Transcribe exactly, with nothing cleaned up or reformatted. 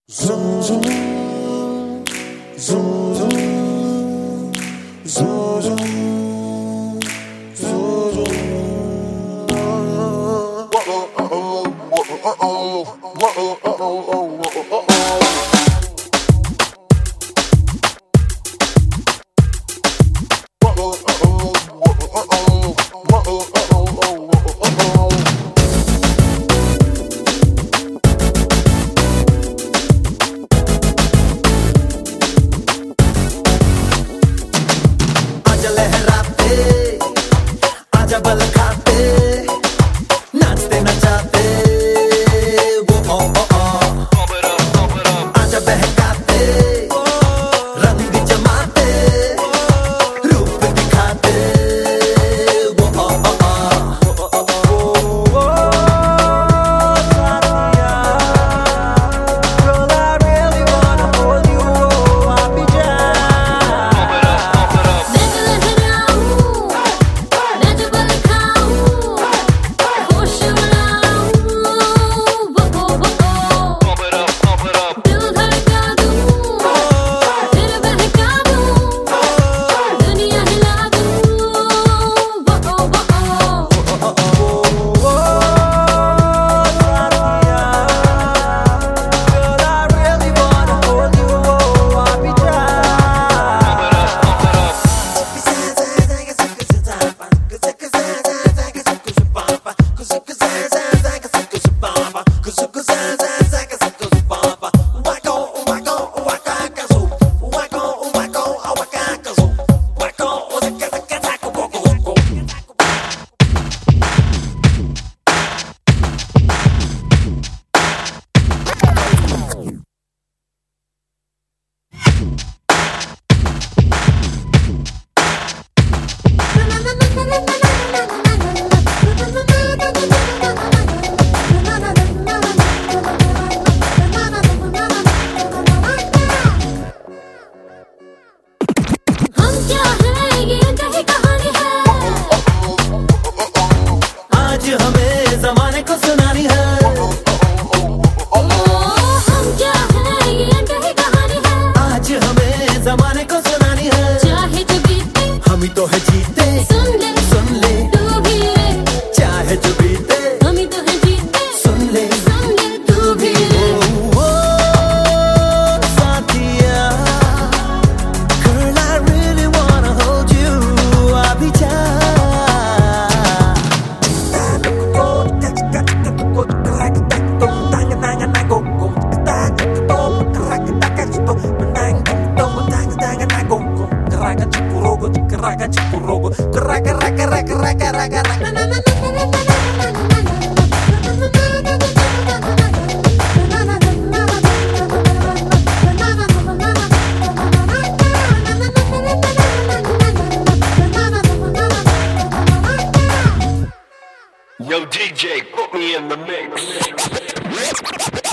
Zoom, zoom, zoom, zoom, zoom, zoom, zoom, zoom. Whoa, oh, oh, whoa, oh, oh, whoa, oh, oh, oh, whoa, oh, oh. आजा बल खाते नाचते नचाते वो ओ ओ ओ आजा बहकाते रंग जमाते रूप दिखाते वो ओ ओ ओ साथिया girl I really wanna hold you I'll be हमें ज़माने को सुनानी है ओ, हम क्या है ये कही कहानी है आज हमें ज़माने को सुनानी है चाहे जो बीते हम ही तो है जीते सुन ले सुन ले तू भी ले चाहे जो बीते हम ही तो है जीते सुन ले सुन ले तू भी ले ओ, ओ, साथिया girl I really wanna hold you I'll be down Raga cipurogo, raga raga raga raga raga raga. Yo D J, put me in the mix.